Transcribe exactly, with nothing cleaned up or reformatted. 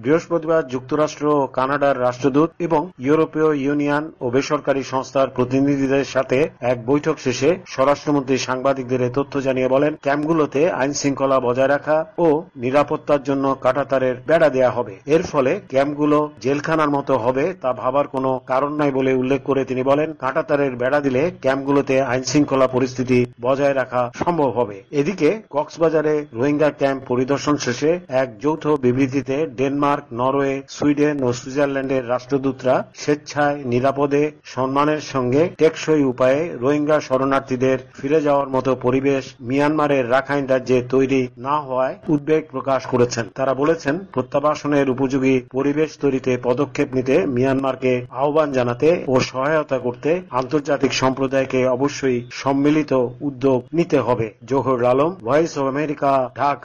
বৃহস্পতিবার যুক্তরাষ্ট্র ও কানাডার রাষ্ট্রদূত এবং ইউরোপীয় ইউনিয়ন ও বেসরকারি সংস্থার প্রতিনিধিদের সাথে এক বৈঠক শেষে স্বরাষ্ট্রমন্ত্রী সাংবাদিকদের এ তথ্য জানিয়ে বলেন, ক্যাম্পগুলোতে আইন শৃঙ্খলা বজায় রাখা ও নিরাপত্তার জন্য কাঁটাতারের বেড়া দেয়া হবে। এর ফলে ক্যাম্পগুলো জেলখানার মতো হবে তা ভাবার কোনো কারণ নাই বলে উল্লেখ করে তিনি বলেন, কাঁটাতারের বেড়া দিলে ক্যাম্পগুলোতে আইন শৃঙ্খলা পরিস্থিতি বজায় রাখা সম্ভব হবে। এদিকে কক্সবাজারে রোহিঙ্গা ক্যাম্প পরিদর্শন শেষে এক যৌথ বিবৃতিতে ডেনমার্ক, নরওয়ে, সুইডেন ও সুইজারল্যান্ডের রাষ্ট্রদূতরা স্বেচ্ছায়, নিরাপদে, সম্মানের সঙ্গে টেকসই উপায়ে রোহিঙ্গা শরণার্থীদের ফিরে যাওয়ার মতো পরিবেশ মিয়ানমারের রাখাইন রাজ্যে তৈরি না হওয়ায় উদ্বেগ প্রকাশ করেছেন। তারা বলেছেন, প্রত্যাবাসনের উপযোগী পরিবেশ তৈরিতে পদক্ষেপ নিতে মিয়ানমারকে আহ্বান জানাতে ও সহায়তা করতে আন্তর্জাতিক সম্প্রদায়কে অবশ্যই সম্মিলিত উদ্যোগ নিতে হবে। Zohar Alam, voice of America, Dhaka.